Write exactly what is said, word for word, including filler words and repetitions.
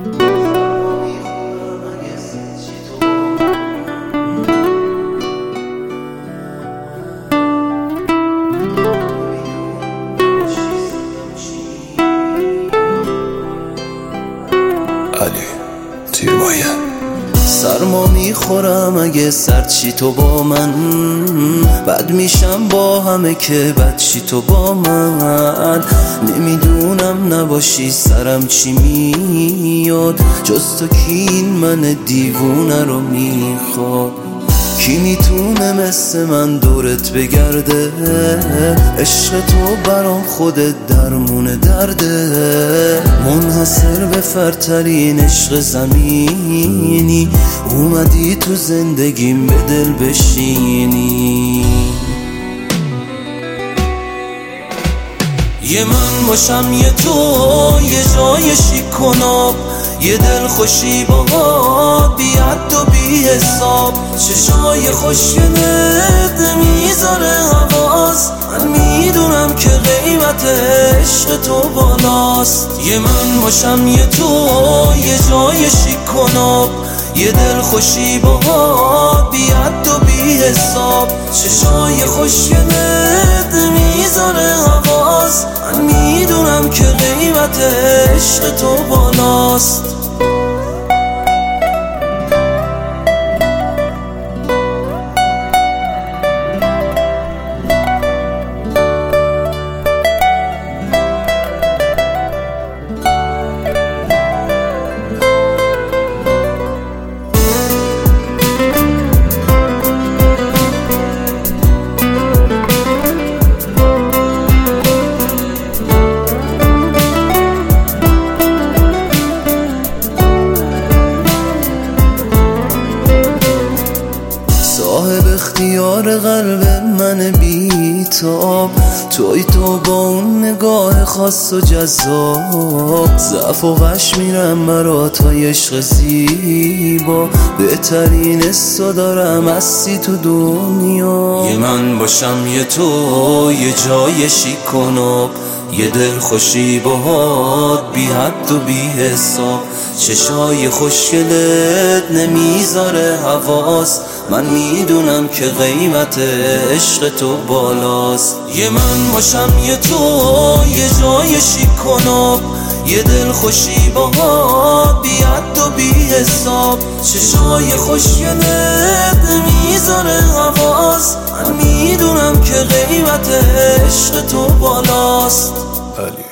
سرما میخورم اگه سرچی تو با من، بد میشم با همه که بدشی تو با من. نمیدونم نباشی سرم چی میاد، جز تو کی این من دیوونه رو میخواد؟ کی میتونه مثل من دورت بگرده؟ عشق تو برام خودت درمون درده. منحصر به فردترین عشق زمینی، اومدی تو زندگیم به دل بشینی. یه من باشم یه تو، یه جای شیک و ناب، یه دل خوشی با بی حد و بی حساب. چشای خوشگلت میذاره حواس، من میدونم که قیمت عشق تو بالاست. یه من باشم یه تو، یه جای شیک و ناب، یه دل خوشی با بی حد و بی حساب. چشای خوشگلت میذاره حواس، من میدونم که قیمت عشق تو بالاست. صاحب اختیار قلب من بیتاب، توی تو با اون نگاه خاص و جذاب. ضعف و غش میرم برا تا عشق زیبا، بهترین حسا دارم هستی تو دنیا. یه من باشم یه تو، یه جای شیک و ناب، یه دل خوشی باهات بی حد و بی حساب. چشای خوشگلت نمیذاره حواس، من میدونم که قیمت عشق تو بالاست. یه من باشم یه تو، یه جای شیک و ناب، یه دل خوشی باهات بی حد و بی حساب. چشای خوشگلت نمیذاره حواس، من میدونم که قیمت عشق تو بالاست.